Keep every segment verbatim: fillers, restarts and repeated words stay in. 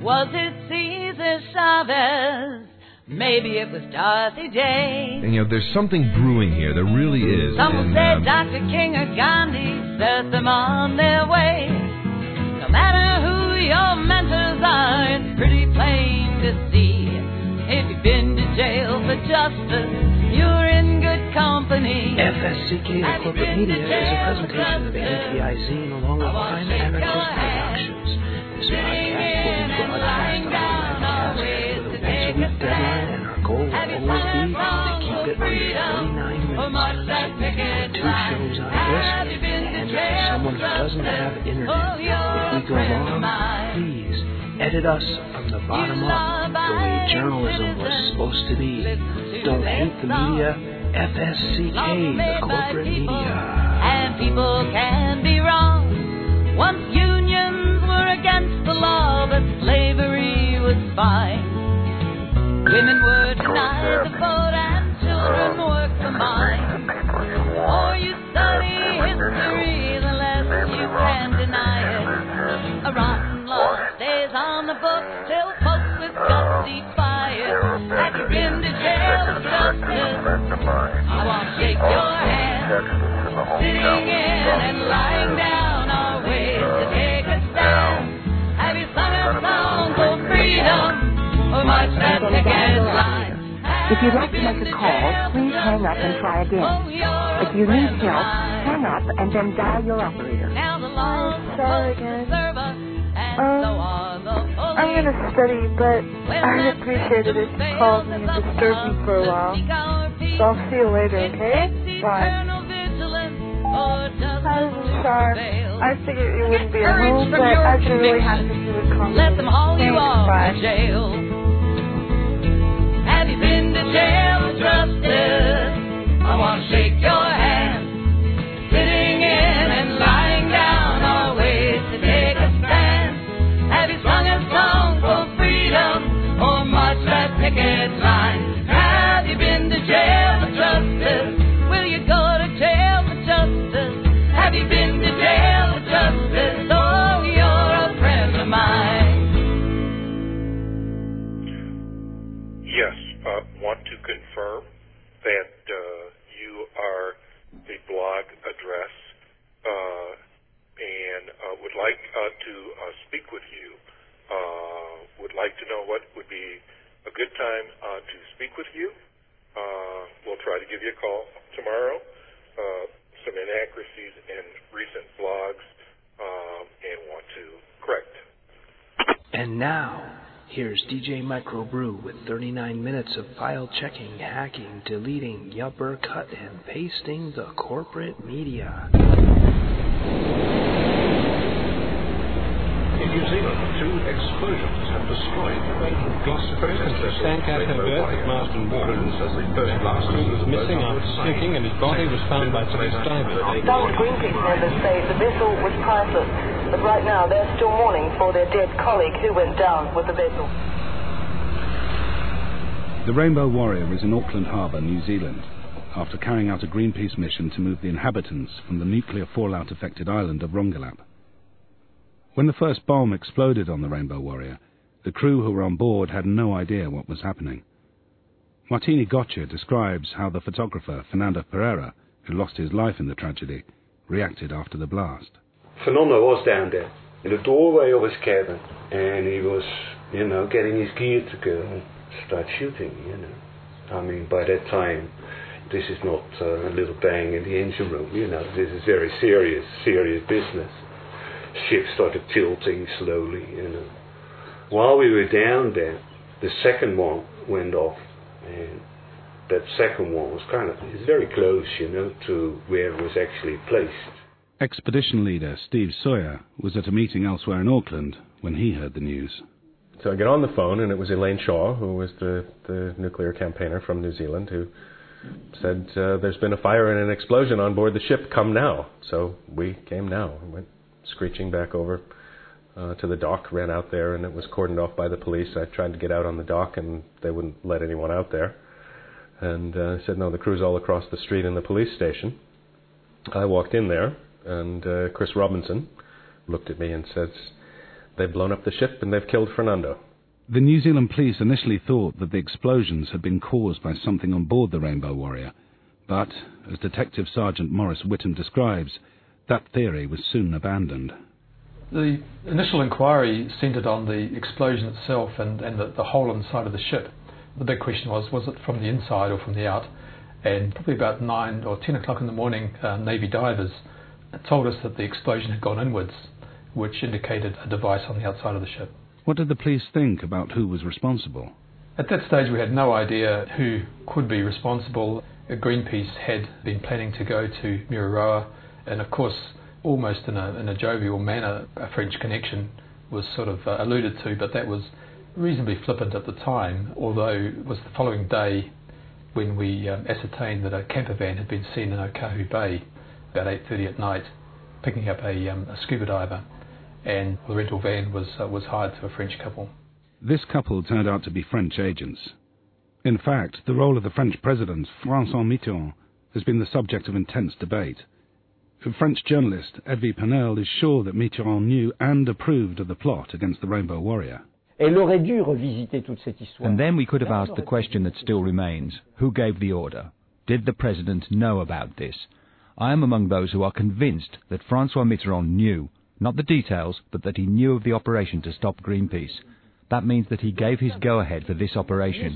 Was it Cesar Chavez? Maybe it was Dorothy Day. And, you know, there's something brewing here. There really is. Some and, say um, Doctor King or Gandhi set them on their way. No matter who your mentors are, it's pretty plain to see. If you've been to jail for justice, you're in good company. F S C K, the corporate media, is a presentation of the N T I zine along with Fine Anarchist Productions. This podcast will be broadcast on the webcast with a once-a-week deadline, and our goal will always be to keep it under thirty-nine minutes. So we can do two shows on this, and for someone who doesn't have internet, if we go long, please edit us from the bottom up, the way journalism was supposed to be. Don't hate the media. F S C K, the corporate media. And people can be wrong. Once unions were against the law, but slavery was fine. Women were denied the vote and children were combined. The more you study history, the less you can deny it. A rotten law stays on the books till folks with guts defy it. Have you been to jail for justice? I won't shake your hand. Sitting in and lying down are ways to take a stand. Have you sung a song for freedom, or marched that picket line? If you'd like to make a call, please hang up and try again. If you need help, hang up and then dial your operator. Hi, sorry again. Um, I'm going to study, but I'd appreciate it if you called me and disturbed me for a while. So I'll see you later, okay? Bye. Hi, this is Char. I figured you wouldn't be at home, but I just really had to you would call me. Let them haul you off Bye. to jail. Have you been to jail for justice? I want to shake your hand. Sitting in and lying down are ways to take a stand. Have you sung a song for freedom or marched that picket line? Have you been to jail for justice? Will you go to jail for justice? Have you been to jail for justice? Oh, you're a friend of mine. Yes, uh, want to confirm that uh, you are a blog address uh, and uh, would like uh, to uh, speak with you. Uh, would like to know what would be a good time uh, to speak with you. Uh, we'll try to give you a call tomorrow. Uh, some inaccuracies in recent blogs um, and want to correct. And now, here's D J Microbrew with thirty-nine minutes of file checking, hacking, deleting, yupper, cut, and pasting the corporate media. In New Zealand, two explosions have destroyed Gloucester Stancat had birth at Marsden Wharf. First blast was missing after sinking, and his body was found by police divers. Some Greenpeace members say the vessel was priceless, but right now they're still mourning for their dead colleague who went down with the vessel. The Rainbow Warrior is in Auckland Harbour, New Zealand, after carrying out a Greenpeace mission to move the inhabitants from the nuclear fallout-affected island of Rongelap. When the first bomb exploded on the Rainbow Warrior, the crew who were on board had no idea what was happening. Martini Gotcha describes how the photographer, Fernando Pereira, who lost his life in the tragedy, reacted after the blast. Fernando was down there in the doorway of his cabin, and he was, you know, getting his gear together and start shooting, you know. I mean, by that time, this is not uh, a little bang in the engine room, you know, this is very serious, serious business. Ship started tilting slowly, you know. While we were down there, the second one went off, and that second one was kind of, it's very close, you know, to where it was actually placed. Expedition leader Steve Sawyer was at a meeting elsewhere in Auckland when he heard the news. So I get on the phone, and it was Elaine Shaw, who was the, the nuclear campaigner from New Zealand, who said, uh, there's been a fire and an explosion on board the ship, come now. So we came now and went screeching back over uh, to the dock, ran out there, and it was cordoned off by the police. I tried to get out on the dock, and they wouldn't let anyone out there. And uh, said, no, the crew's all across the street in the police station. I walked in there, and uh, Chris Robinson looked at me and says, they've blown up the ship and they've killed Fernando. The New Zealand police initially thought that the explosions had been caused by something on board the Rainbow Warrior, but, as Detective Sergeant Maurice Whittam describes, that theory was soon abandoned. The initial inquiry centred on the explosion itself and, and the, the hole inside of the ship. The big question was, was it from the inside or from the out? And probably about nine or ten o'clock in the morning, uh, Navy divers told us that the explosion had gone inwards, which indicated a device on the outside of the ship. What did the police think about who was responsible? At that stage we had no idea who could be responsible. Greenpeace had been planning to go to Mururoa, and of course, almost in a, in a jovial manner, a French connection was sort of uh, alluded to, but that was reasonably flippant at the time, although it was the following day when we um, ascertained that a camper van had been seen in Okahu Bay about eight thirty at night, picking up a, um, a scuba diver, and the rental van was, uh, was hired to a French couple. This couple turned out to be French agents. In fact, the role of the French president, François Mitterrand, has been the subject of intense debate. French journalist Edwy Pernelle is sure that Mitterrand knew and approved of the plot against the Rainbow Warrior. And then we could have asked the question that still remains. Who gave the order? Did the president know about this? I am among those who are convinced that François Mitterrand knew, not the details, but that he knew of the operation to stop Greenpeace. That means that he gave his go-ahead for this operation.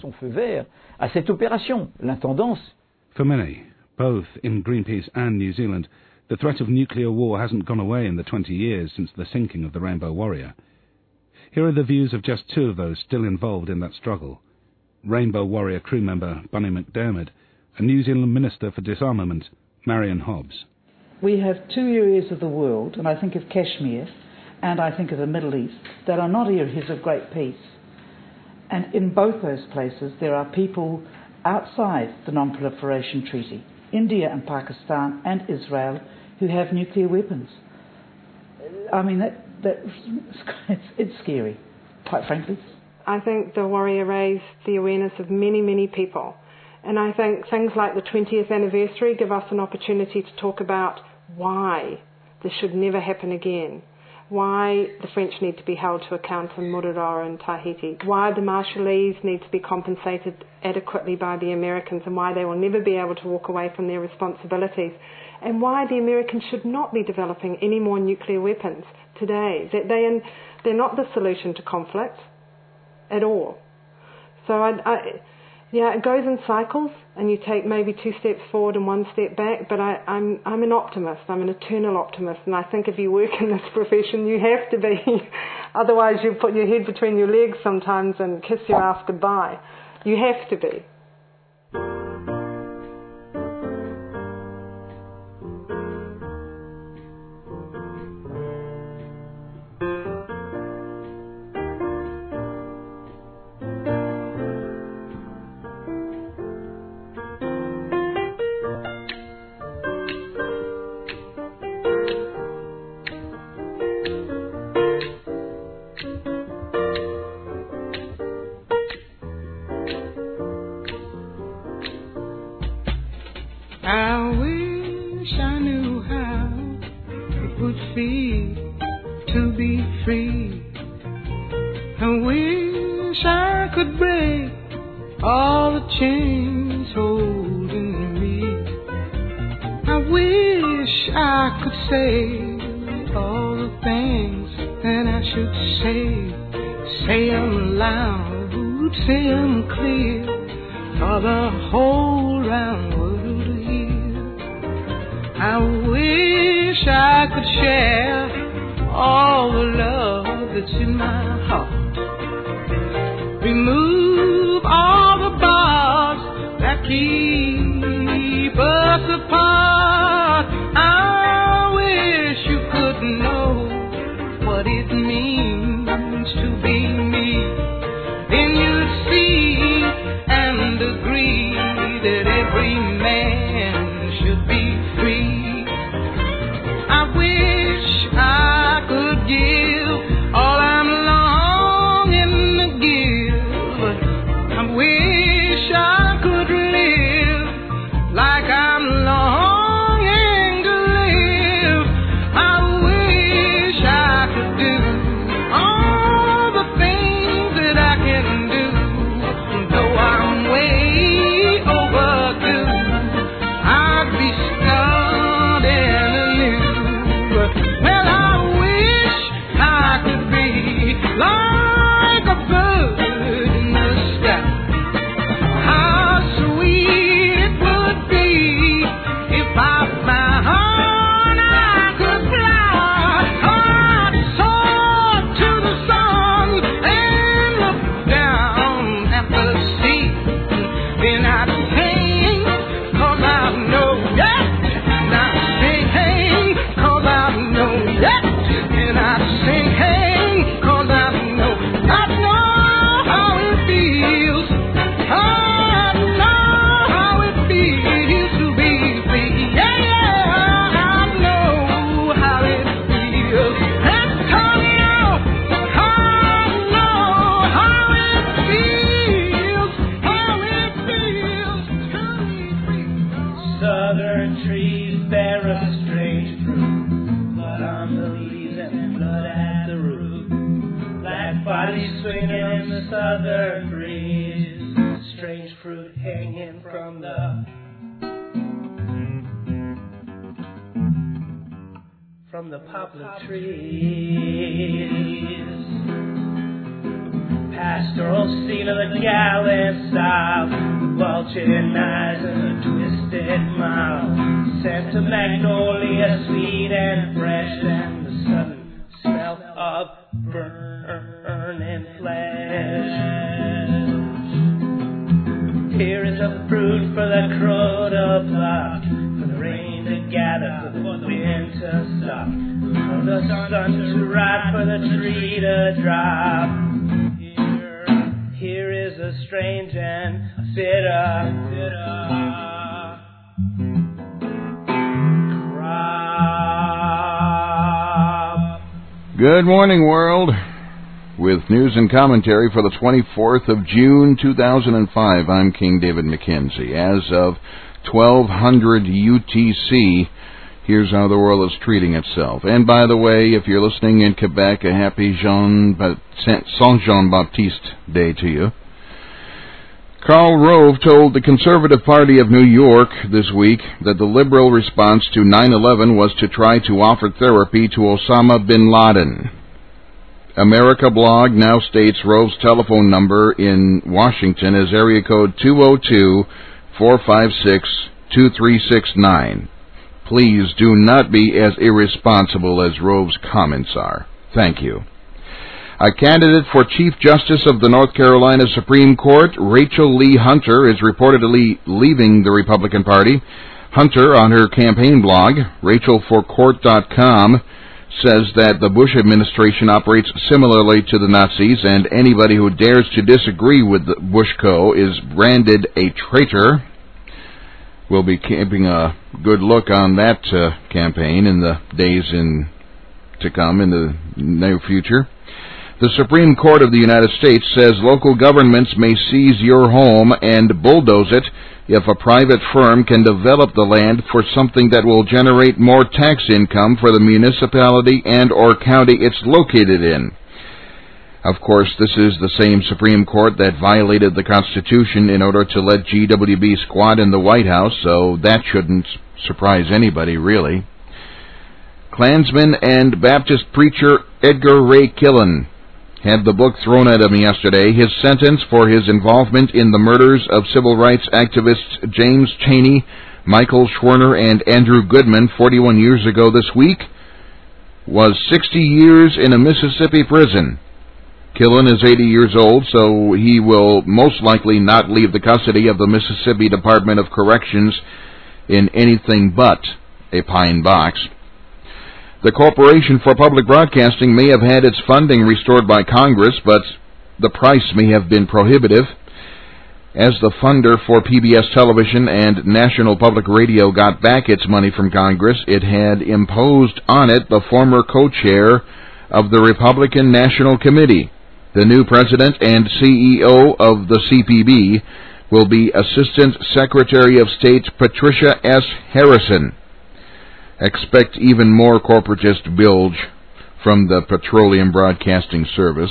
For many, both in Greenpeace and New Zealand, the threat of nuclear war hasn't gone away in the twenty years since the sinking of the Rainbow Warrior. Here are the views of just two of those still involved in that struggle. Rainbow Warrior crew member Bunny McDermott and New Zealand Minister for Disarmament Marion Hobbs. We have two areas of the world, and I think of Kashmir and I think of the Middle East, that are not areas of great peace. And in both those places there are people outside the Non-Proliferation Treaty, India and Pakistan and Israel, who have nuclear weapons. I mean, that, that it's, it's scary, quite frankly. I think the Warrior raised the awareness of many, many people. And I think things like the twentieth anniversary give us an opportunity to talk about why this should never happen again, why the French need to be held to account in Mururoa and Tahiti, why the Marshallese need to be compensated adequately by the Americans and why they will never be able to walk away from their responsibilities, and why the Americans should not be developing any more nuclear weapons today. That they, they're not the solution to conflict at all. So I, I, yeah, it goes in cycles, and you take maybe two steps forward and one step back, but I, I'm, I'm an optimist. I'm an eternal optimist, and I think if you work in this profession, you have to be. Otherwise, you put your head between your legs sometimes and kiss your ass goodbye. You have to be. Like I'm longing bodies swinging in the southern breeze, strange fruit hanging from the from the poplar trees. Pastoral scene of the gallant south, the bulging eyes and the twisted mouth, scent of magnolia sweet and fresh, and the sudden smell of burning flesh. Here is a fruit for the crow to pluck, for the rain to gather, for the wind to stop, for the sun to rise, for the tree to drop. Here is a strange and bitter, bitter crop. Good morning, world. With news and commentary for the twenty-fourth of June, two thousand five, I'm King David McKenzie. As of twelve hundred U T C, here's how the world is treating itself. And by the way, if you're listening in Quebec, a happy Jean Saint Jean Baptiste Day to you. Karl Rove told the Conservative Party of New York this week that the liberal response to nine eleven was to try to offer therapy to Osama bin Laden. America Blog now states Rove's telephone number in Washington is area code two oh two, four five six, two three six nine. Please do not be as irresponsible as Rove's comments are. Thank you. A candidate for Chief Justice of the North Carolina Supreme Court, Rachel Lee Hunter, is reportedly leaving the Republican Party. Hunter, on her campaign blog, Rachel for Court dot com, says that the Bush administration operates similarly to the Nazis, and anybody who dares to disagree with the Bushco is branded a traitor. We'll be keeping a good look on that uh, campaign in the days in to come, in the near future. The Supreme Court of the United States says local governments may seize your home and bulldoze it if a private firm can develop the land for something that will generate more tax income for the municipality and or county it's located in. Of course, this is the same Supreme Court that violated the Constitution in order to let G W B squat in the White House, so that shouldn't surprise anybody, really. Klansman and Baptist preacher Edgar Ray Killen had the book thrown at him yesterday. His sentence for his involvement in the murders of civil rights activists James Chaney, Michael Schwerner, and Andrew Goodman forty-one years ago this week was sixty years in a Mississippi prison. Killen is eighty years old, so he will most likely not leave the custody of the Mississippi Department of Corrections in anything but a pine box. The Corporation for Public Broadcasting may have had its funding restored by Congress, but the price may have been prohibitive. As the funder for P B S Television and National Public Radio got back its money from Congress, it had imposed on it the former co-chair of the Republican National Committee. The new president and C E O of the C P B will be Assistant Secretary of State Patricia S. Harrison. Expect even more corporatist bilge from the Petroleum Broadcasting Service.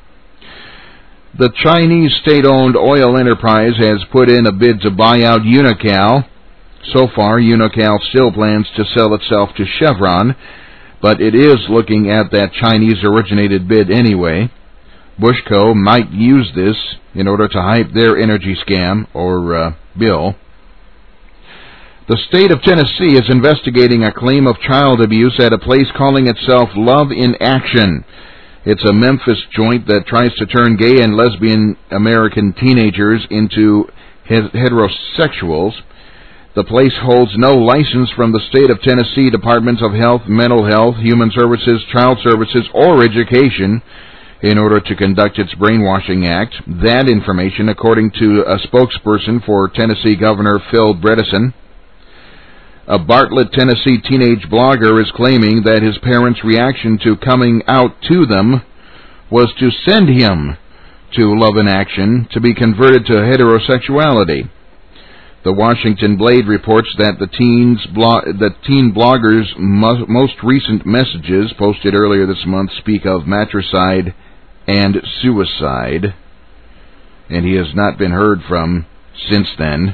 The Chinese state-owned oil enterprise has put in a bid to buy out Unocal. So far, Unocal still plans to sell itself to Chevron, but it is looking at that Chinese-originated bid anyway. Bushco might use this in order to hype their energy scam, or uh, bill. The state of Tennessee is investigating a claim of child abuse at a place calling itself Love in Action. It's a Memphis joint that tries to turn gay and lesbian American teenagers into heterosexuals. The place holds no license from the state of Tennessee Departments of Health, Mental Health, Human Services, Child Services, or Education in order to conduct its brainwashing act. That information, according to a spokesperson for Tennessee Governor Phil Bredesen. A Bartlett, Tennessee teenage blogger is claiming that his parents' reaction to coming out to them was to send him to Love in Action to be converted to heterosexuality. The Washington Blade reports that the teen's blo- the teen blogger's mo- most recent messages, posted earlier this month, speak of matricide and suicide, and he has not been heard from since then.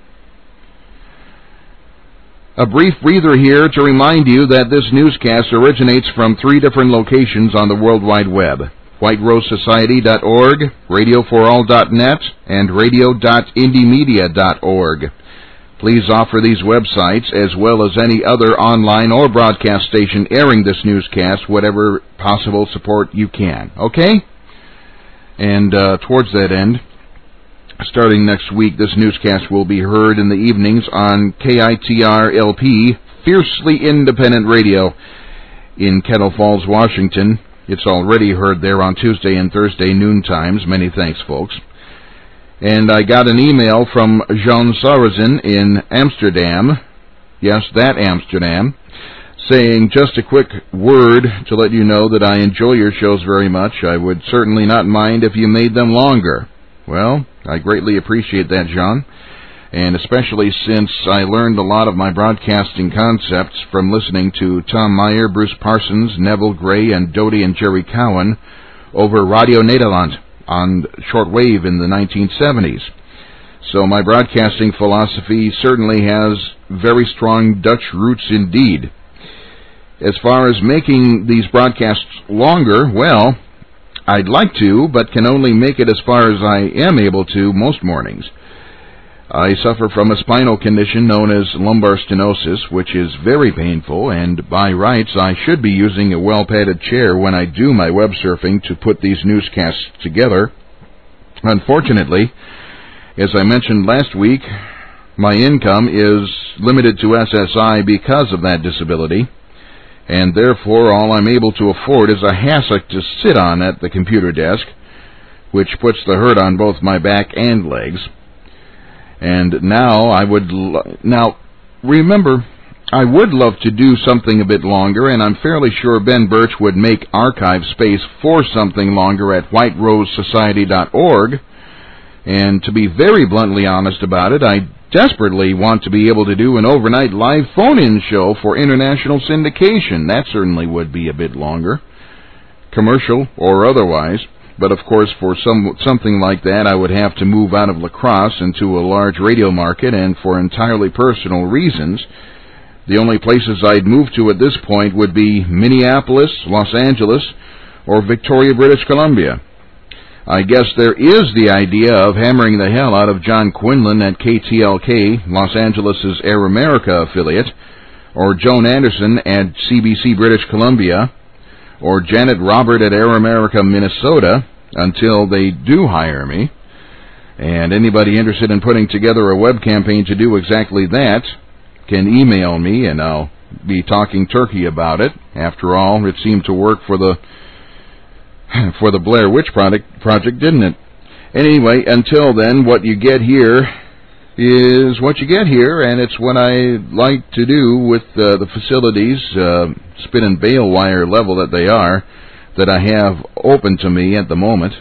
A brief breather here to remind you that this newscast originates from three different locations on the World Wide Web: white rose society dot org, radio for all dot net, and radio dot indie media dot org. Please offer these websites, as well as any other online or broadcast station airing this newscast, whatever possible support you can. Okay? And uh, towards that end, starting next week, this newscast will be heard in the evenings on K I T R L P, Fiercely Independent Radio in Kettle Falls, Washington. It's already heard there on Tuesday and Thursday noon times. Many thanks, folks. And I got an email from Jean Sarrazin in Amsterdam, yes, that Amsterdam, saying, just a quick word to let you know that I enjoy your shows very much. I would certainly not mind if you made them longer. Well, I greatly appreciate that, Jean, and especially since I learned a lot of my broadcasting concepts from listening to Tom Meyer, Bruce Parsons, Neville Gray, and Dodie and Jerry Cowan over Radio Nederland on shortwave in the nineteen seventies. So my broadcasting philosophy certainly has very strong Dutch roots indeed. As far as making these broadcasts longer, well, I'd like to, but can only make it as far as I am able to most mornings. I suffer from a spinal condition known as lumbar stenosis, which is very painful, and by rights I should be using a well-padded chair when I do my web surfing to put these newscasts together. Unfortunately, as I mentioned last week, my income is limited to S S I because of that disability, and therefore all I'm able to afford is a hassock to sit on at the computer desk, which puts the hurt on both my back and legs. And now I would, lo- now remember, I would love to do something a bit longer, and I'm fairly sure Ben Birch would make archive space for something longer at white rose society dot org. And to be very bluntly honest about it, I desperately want to be able to do an overnight live phone-in show for international syndication. That certainly would be a bit longer, commercial or otherwise. But of course, for some something like that, I would have to move out of La Crosse into a large radio market, and for entirely personal reasons, the only places I'd move to at this point would be Minneapolis, Los Angeles, or Victoria, British Columbia. I guess there is the idea of hammering the hell out of John Quinlan at K T L K, Los Angeles' Air America affiliate, or Joan Anderson at C B C British Columbia, or Janet Robert at Air America, Minnesota, until they do hire me. And anybody interested in putting together a web campaign to do exactly that can email me, and I'll be talking turkey about it. After all, it seemed to work for the for the Blair Witch Project, project, didn't it? Anyway, until then, what you get here is what you get here, and it's what I like to do with uh, the facilities, uh, spin and bale wire level that they are, that I have open to me at the moment.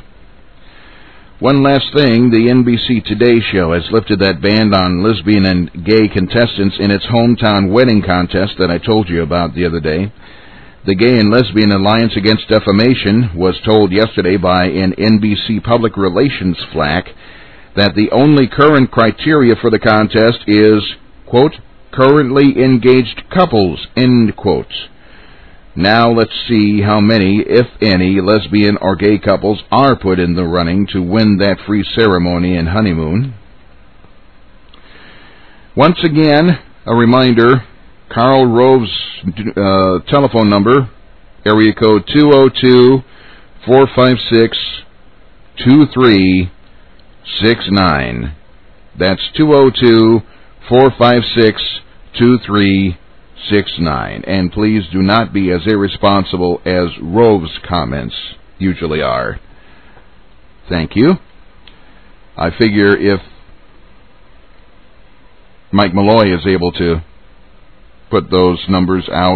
One last thing, the N B C Today show has lifted that ban on lesbian and gay contestants in its hometown wedding contest that I told you about the other day. The Gay and Lesbian Alliance Against Defamation was told yesterday by an N B C public relations flack that the only current criteria for the contest is, quote, currently engaged couples, end quote. Now let's see how many, if any, lesbian or gay couples are put in the running to win that free ceremony and honeymoon. Once again, a reminder, Karl Rove's uh, telephone number, area code two oh two, four five six, two three six nine. That's two oh two, four five six, two three six nine. And please do not be as irresponsible as Rove's comments usually are. Thank you. I figure if Mike Malloy is able to put those numbers out,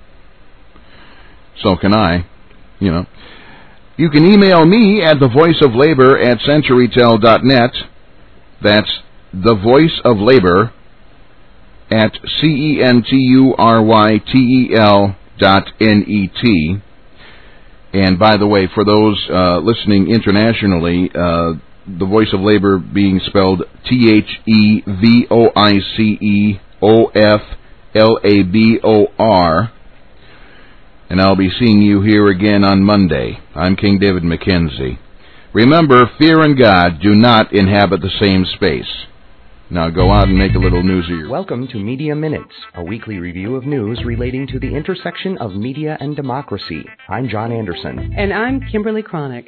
so can I, you know. You can email me at the voice of labor at centurytel dot net. That's the voice of labor at C E N T U R Y T E L dot N E T. And by the way, for those uh, listening internationally, uh, the Voice of Labor being spelled T H E V O I C E O F L A B O R. And I'll be seeing you here again on Monday. I'm King David Mackenzie. Remember, fear and God do not inhabit the same space. Now go out and make a little news of your... Welcome to Media Minutes, a weekly review of news relating to the intersection of media and democracy. I'm John Anderson. And I'm Kimberly Cronick.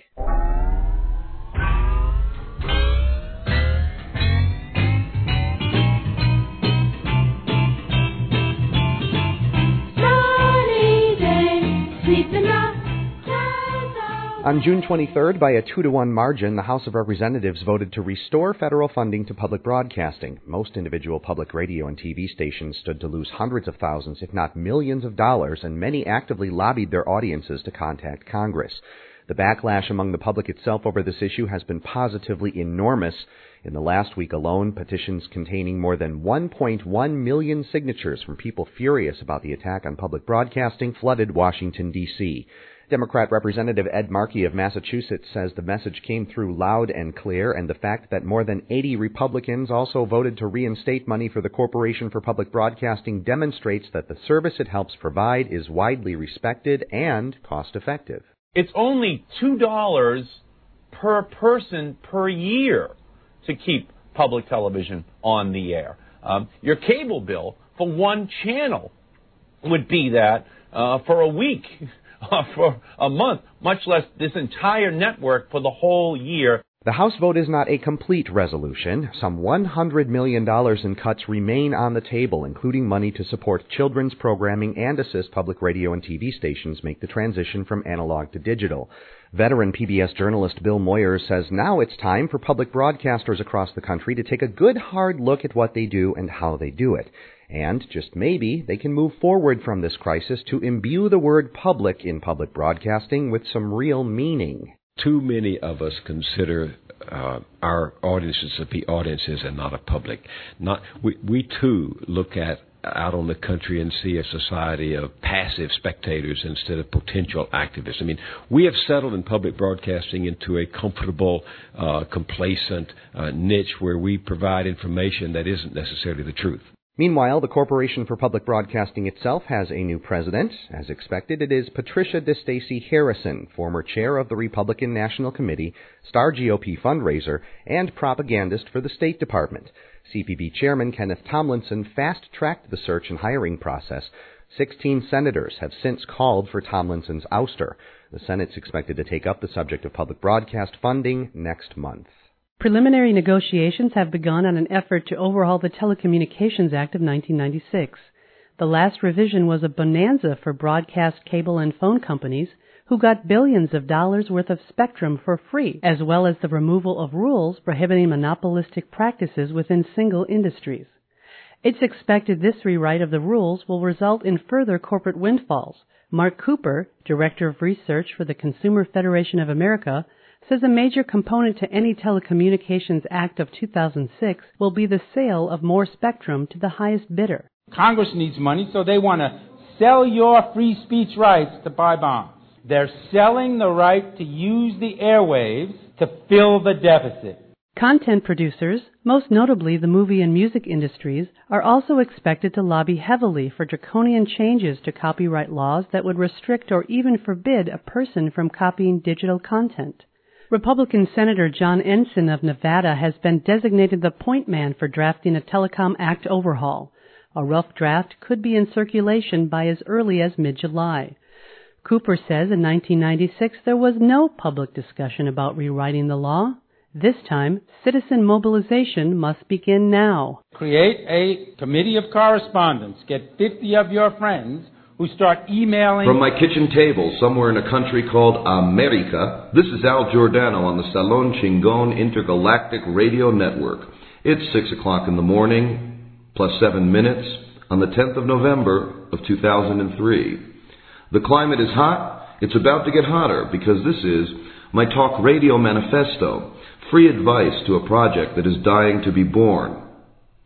On June twenty-third, by a two to one margin, the House of Representatives voted to restore federal funding to public broadcasting. Most individual public radio and T V stations stood to lose hundreds of thousands, if not millions of dollars, and many actively lobbied their audiences to contact Congress. The backlash among the public itself over this issue has been positively enormous. In the last week alone, petitions containing more than one point one million signatures from people furious about the attack on public broadcasting flooded Washington, D C Democrat Representative Ed Markey of Massachusetts says the message came through loud and clear, and the fact that more than eighty Republicans also voted to reinstate money for the Corporation for Public Broadcasting demonstrates that the service it helps provide is widely respected and cost-effective. It's only two dollars per person per year to keep public television on the air. Um, your cable bill for one channel would be that uh, for a week. Uh, for a month, much less this entire network for the whole year. The House vote is not a complete resolution. Some one hundred million dollars in cuts remain on the table, including money to support children's programming and assist public radio and T V stations make the transition from analog to digital. Veteran P B S journalist Bill Moyers says now it's time for public broadcasters across the country to take a good hard look at what they do and how they do it. And, just maybe, they can move forward from this crisis to imbue the word public in public broadcasting with some real meaning. Too many of us consider uh, our audiences to be audiences and not a public. Not we, we too look at out on the country and see a society of passive spectators instead of potential activists. I mean, we have settled in public broadcasting into a comfortable, uh, complacent uh, niche where we provide information that isn't necessarily the truth. Meanwhile, the Corporation for Public Broadcasting itself has a new president. As expected, it is Patricia DeStacy Harrison, former chair of the Republican National Committee, star G O P fundraiser, and propagandist for the State Department. C P B Chairman Kenneth Tomlinson fast-tracked the search and hiring process. Sixteen senators have since called for Tomlinson's ouster. The Senate's expected to take up the subject of public broadcast funding next month. Preliminary negotiations have begun on an effort to overhaul the Telecommunications Act of nineteen ninety-six. The last revision was a bonanza for broadcast cable and phone companies, who got billions of dollars worth of spectrum for free, as well as the removal of rules prohibiting monopolistic practices within single industries. It's expected this rewrite of the rules will result in further corporate windfalls. Mark Cooper, Director of Research for the Consumer Federation of America, says a major component to any Telecommunications Act of two thousand six will be the sale of more spectrum to the highest bidder. Congress needs money, so they want to sell your free speech rights to buy bonds. They're selling the right to use the airwaves to fill the deficit. Content producers, most notably the movie and music industries, are also expected to lobby heavily for draconian changes to copyright laws that would restrict or even forbid a person from copying digital content. Republican Senator John Ensign of Nevada has been designated the point man for drafting a Telecom Act overhaul. A rough draft could be in circulation by as early as mid-July. Cooper says in nineteen ninety-six there was no public discussion about rewriting the law. This time, citizen mobilization must begin now. Create a committee of correspondence. Get fifty of your friends who start emailing. From my kitchen table somewhere in a country called America, this is Al Giordano on the Salon Chingon Intergalactic Radio Network. It's six o'clock in the morning, plus seven minutes, on the tenth of November of two thousand three. The climate is hot. It's about to get hotter because this is my talk radio manifesto, free advice to a project that is dying to be born.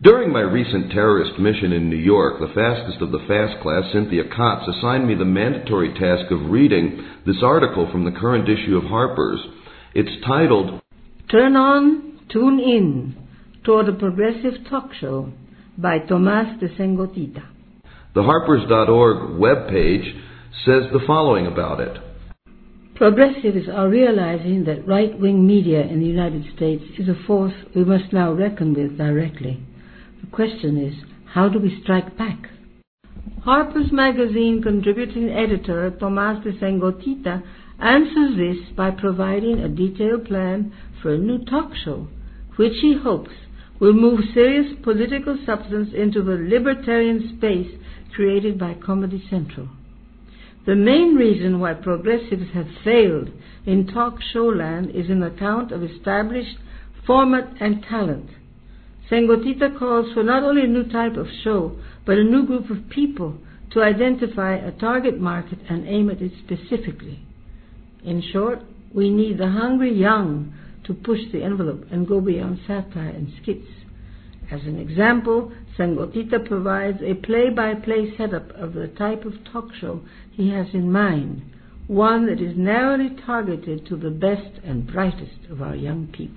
During my recent terrorist mission in New York, the fastest of the fast class, Cynthia Kotz, assigned me the mandatory task of reading this article from the current issue of Harper's. It's titled, Turn On, Tune In, Toward a Progressive Talk Show by Tomás de Sengotita. The Harpers dot org webpage says the following about it. Progressives are realizing that right-wing media in the United States is a force we must now reckon with directly. The question is, how do we strike back? Harper's Magazine contributing editor Tomás de Sengotita answers this by providing a detailed plan for a new talk show, which he hopes will move serious political substance into the libertarian space created by Comedy Central. The main reason why progressives have failed in talk show land is an account of established format and talent. Sengotita calls for not only a new type of show, but a new group of people to identify a target market and aim at it specifically. In short, we need the hungry young to push the envelope and go beyond satire and skits. As an example, Sengotita provides a play-by-play setup of the type of talk show he has in mind, one that is narrowly targeted to the best and brightest of our young people.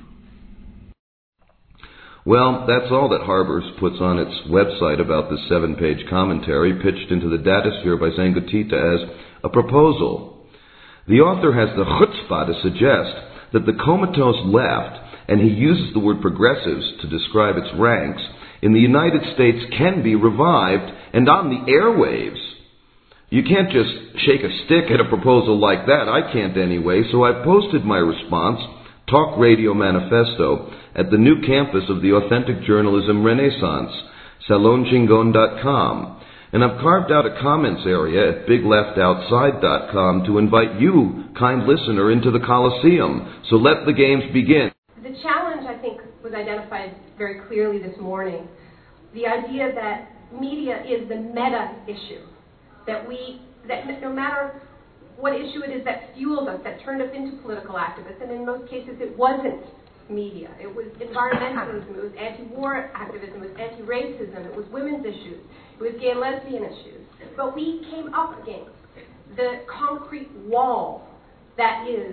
Well, that's all that Harper's puts on its website about this seven-page commentary pitched into the datasphere by Sengotita as a proposal. The author has the chutzpah to suggest that the comatose left, and he uses the word progressives to describe its ranks, in the United States can be revived and on the airwaves. You can't just shake a stick at a proposal like that. I can't anyway, so I posted my response, Talk Radio Manifesto, at the new campus of the Authentic Journalism Renaissance, salon chingon dot com. And I've carved out a comments area at big left outside dot com to invite you, kind listener, into the Coliseum. So let the games begin. The challenge, I think, was identified very clearly this morning. The idea that media is the meta issue. That we, that no matter what issue it is that fueled us, that turned us into political activists, and in most cases it wasn't media. It was environmentalism, it was anti-war activism, it was anti-racism, it was women's issues, it was gay and lesbian issues. But we came up against the concrete wall that is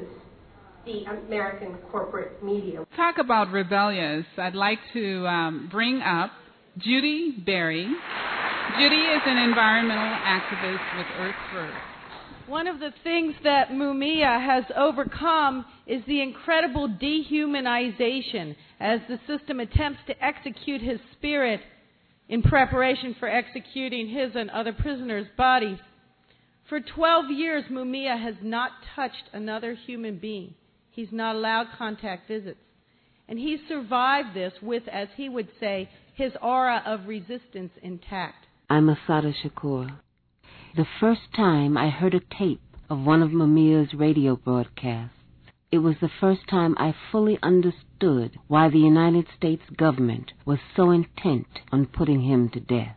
the American corporate media. Talk about rebellious. I'd like to um, bring up Judy Berry. Judy is an environmental activist with Earth First. One of the things that Mumia has overcome is the incredible dehumanization as the system attempts to execute his spirit in preparation for executing his and other prisoners' bodies. For twelve years, Mumia has not touched another human being. He's not allowed contact visits. And he survived this with, as he would say, his aura of resistance intact. I'm Asada Shakur. The first time I heard a tape of one of Mumia's radio broadcasts, it was the first time I fully understood why the United States government was so intent on putting him to death.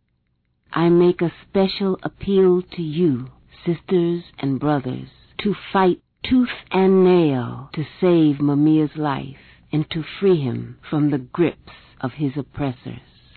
I make a special appeal to you, sisters and brothers, to fight tooth and nail to save Mumia's life and to free him from the grips of his oppressors.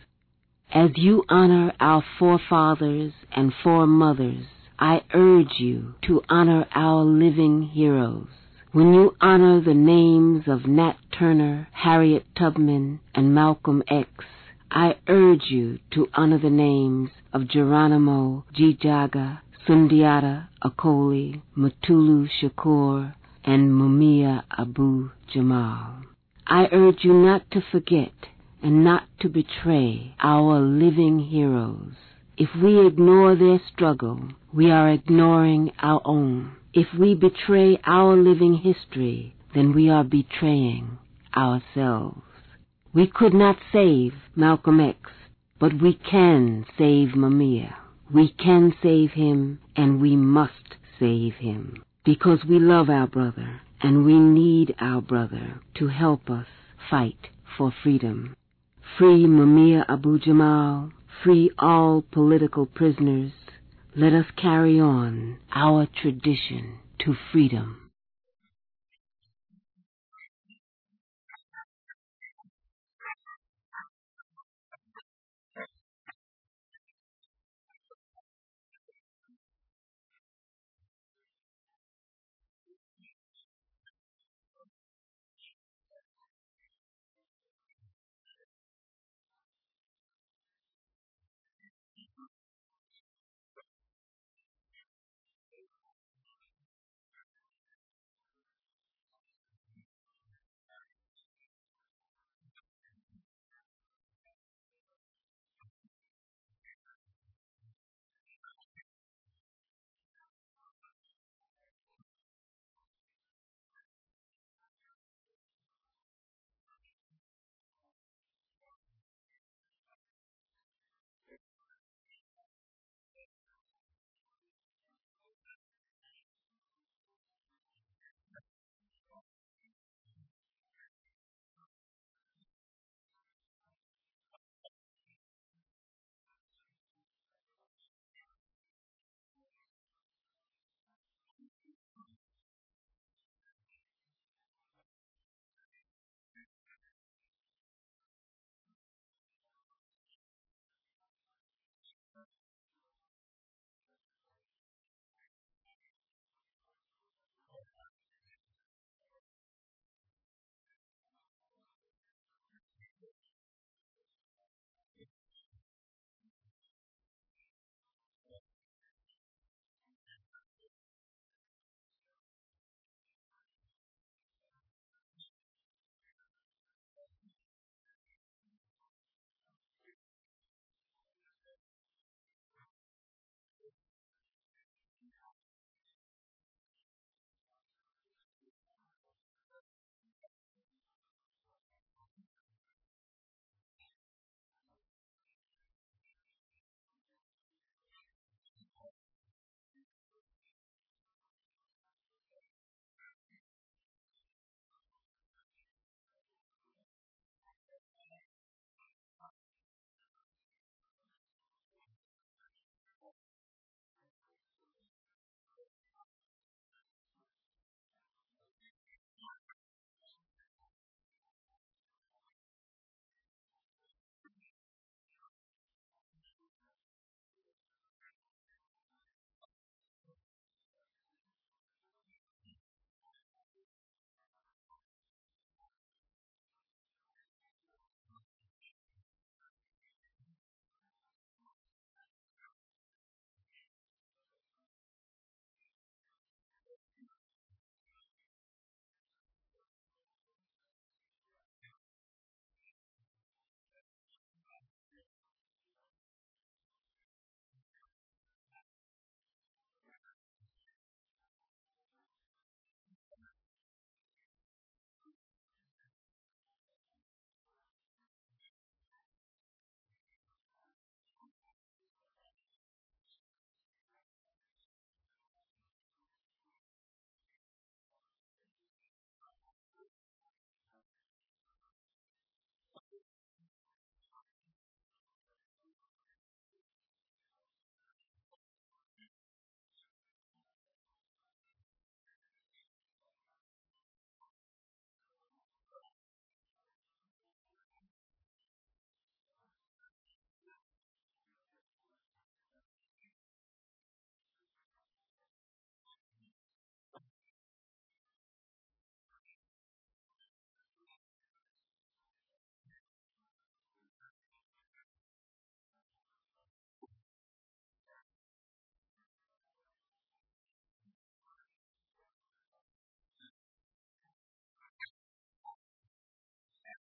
As you honor our forefathers and foremothers, I urge you to honor our living heroes. When you honor the names of Nat Turner, Harriet Tubman, and Malcolm X, I urge you to honor the names of Geronimo Gijaga, Sundiata Acoli, Mutulu Shakur, and Mumia Abu Jamal. I urge you not to forget and not to betray our living heroes. If we ignore their struggle, we are ignoring our own. If we betray our living history, then we are betraying ourselves. We could not save Malcolm X, but we can save Mumia. We can save him, and we must save him, because we love our brother, and we need our brother to help us fight for freedom. Free Mumia Abu Jamal, free all political prisoners. Let us carry on our tradition to freedom.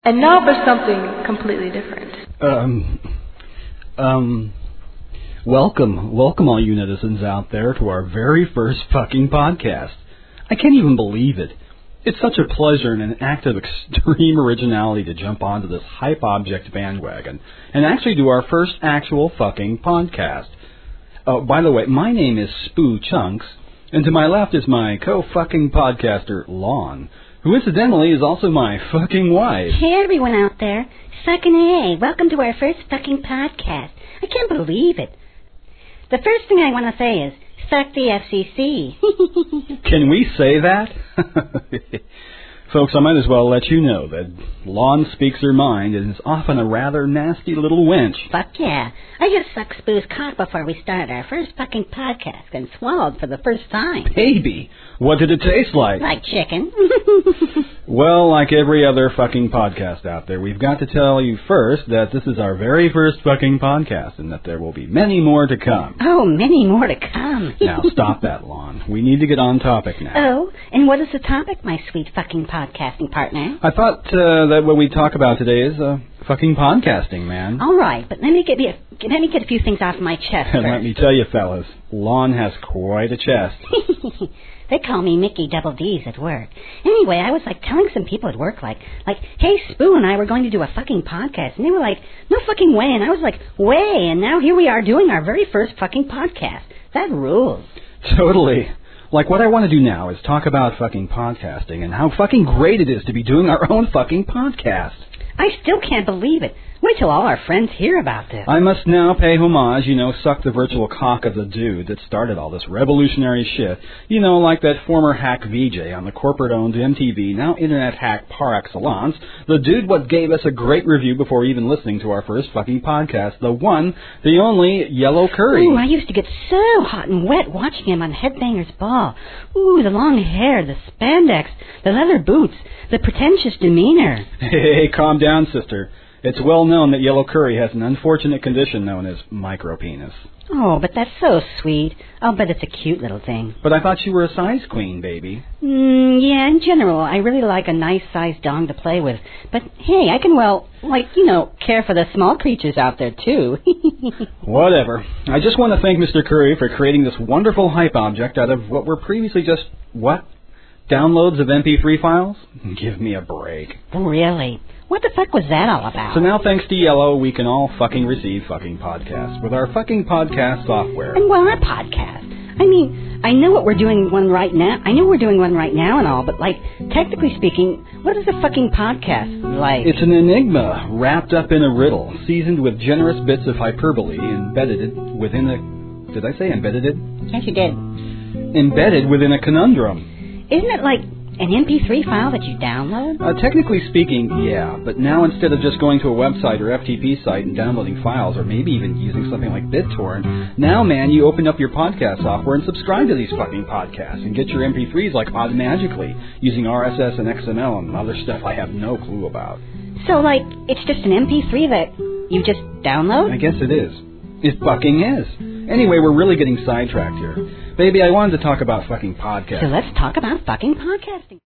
And now for something completely different. Um, um, welcome, welcome all you netizens out there to our very first fucking podcast. I can't even believe it. It's such a pleasure and an act of extreme originality to jump onto this hype object bandwagon and actually do our first actual fucking podcast. Uh, by the way, my name is Spoo Chunks, and to my left is my co-fucking podcaster, Lon, who incidentally is also my fucking wife. Hey everyone out there, fucking A, welcome to our first fucking podcast. I can't believe it. The first thing I want to say is, fuck the F C C. Can we say that? Folks, I might as well let you know that Lon speaks her mind and is often a rather nasty little wench. Fuck yeah. I just sucked Spoo's cock before we started our first fucking podcast and swallowed for the first time. Baby, what did it taste like? Like chicken. Well, like every other fucking podcast out there, we've got to tell you first that this is our very first fucking podcast and that there will be many more to come. Oh, many more to come. Now, stop that, Lon. We need to get on topic now. Oh, and what is the topic, my sweet fucking podcasting partner? I thought uh, that what we talk about today is uh, fucking podcasting, man. All right, but let me get, me a, let me get a few things off my chest And let me tell you, fellas, Lon has quite a chest. They call me Mickey Double D's at work. Anyway, I was like telling some people at work, like, like, hey, Spoo and I were going to do a fucking podcast. And they were like, no fucking way. And I was like, way. And now here we are doing our very first fucking podcast. That rules. Totally. Like, what I want to do now is talk about fucking podcasting and how fucking great it is to be doing our own fucking podcast. I still can't believe it. Wait till all our friends hear about this. I must now pay homage, you know, suck the virtual cock of the dude that started all this revolutionary shit. You know, like that former hack V J on the corporate-owned M T V, now internet hack par excellence. The dude what gave us a great review before even listening to our first fucking podcast. The one, the only, Yellow Curry. Ooh, I used to get so hot and wet watching him on Headbangers Ball. Ooh, the long hair, the spandex, the leather boots, the pretentious demeanor. Hey, calm down, sister. It's well known that Yellow Curry has an unfortunate condition known as micropenis. Oh, but that's so sweet. I'll bet it's a cute little thing. But I thought you were a size queen, baby. Mm, yeah, in general, I really like a nice-sized dong to play with. But, hey, I can, well, like, you know, care for the small creatures out there, too. Whatever. I just want to thank Mister Curry for creating this wonderful hype object out of what were previously just, what? Downloads of M P three files? Give me a break. Really? What the fuck was that all about? So now, thanks to Yellow, we can all fucking receive fucking podcasts with our fucking podcast software. And what are podcasts? I mean, I know what we're doing one right now. I know we're doing one right now and all, but, like, technically speaking, what is a fucking podcast like? It's an enigma wrapped up in a riddle, seasoned with generous bits of hyperbole, embedded within a... Did I say embedded it? Yes, you did. Embedded within a conundrum. Isn't it like an M P three file that you download? Uh, technically speaking, yeah. But now instead of just going to a website or F T P site and downloading files, or maybe even using something like BitTorrent, now, man, you open up your podcast software and subscribe to these fucking podcasts and get your M P threes like automatically using R S S and X M L and other stuff I have no clue about. So, like, it's just an M P three that you just download? I guess it is. It fucking is. Anyway, we're really getting sidetracked here. Baby, I wanted to talk about fucking podcasting. So let's talk about fucking podcasting.